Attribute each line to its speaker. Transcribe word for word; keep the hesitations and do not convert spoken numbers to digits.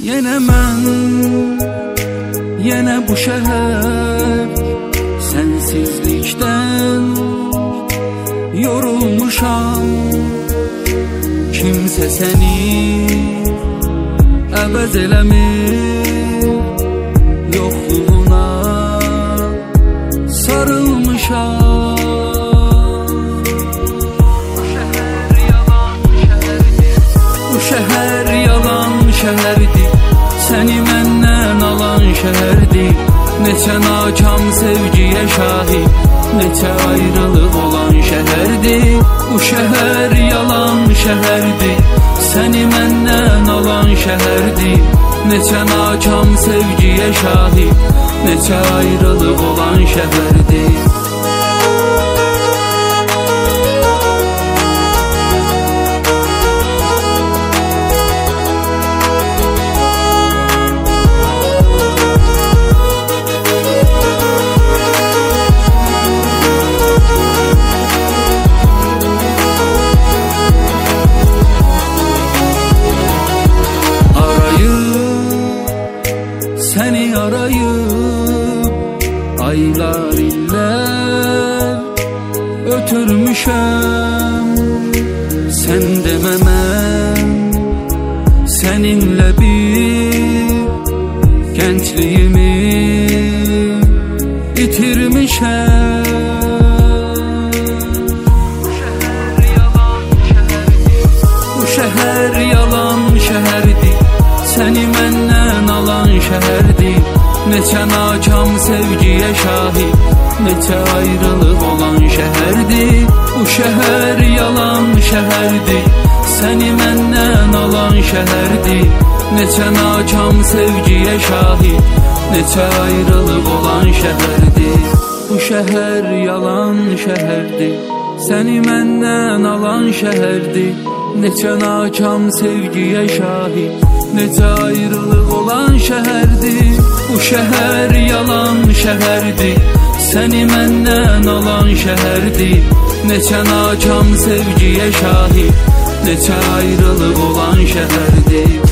Speaker 1: Yenə mən, yenə bu şəhər sənsizlikdən yorulmuşam. Kimsə səni əvəz eləmir, yoxluğuna sarılmışam. Bu şəhər yalan şəhərdir, səni məndən alan şəhərdir. Neçə nakam sevgiyə şahid, neçə ayrılıq olan şəhərdir. Bu şəhər yalan şəhərdir, səni məndən alan şəhərdir. Neçə nakam sevgiyə şahid, neçə ayrılıq olan şəhərdir. Səni arayıb aylar illər ötürmüşəm. Sən demə mən səninlə bir gəncliyimi itirmişəm. Bu şəhər yalan şəhərdir, səni məndən alan şəhərdir. Neçə nakam sevgiyə şahid, neçə ayrılıq olan şəhərdir. Bu şəhər yalan şəhərdir, səni məndən alan şəhərdir. Neçə nakam sevgiyə şahid, neçə ayrılıq olan şəhərdir. Bu şəhər yalan şəhərdir, səni məndən alan şəhərdir. Neçə nakam sevgiyə şahid, neçə ayrılıq olan şəhərdir. Bu şəhər yalan şəhərdir, səni məndən alan şəhərdir. Neçə nakam sevgiyə şahid, neçə ayrılıq olan şəhərdir.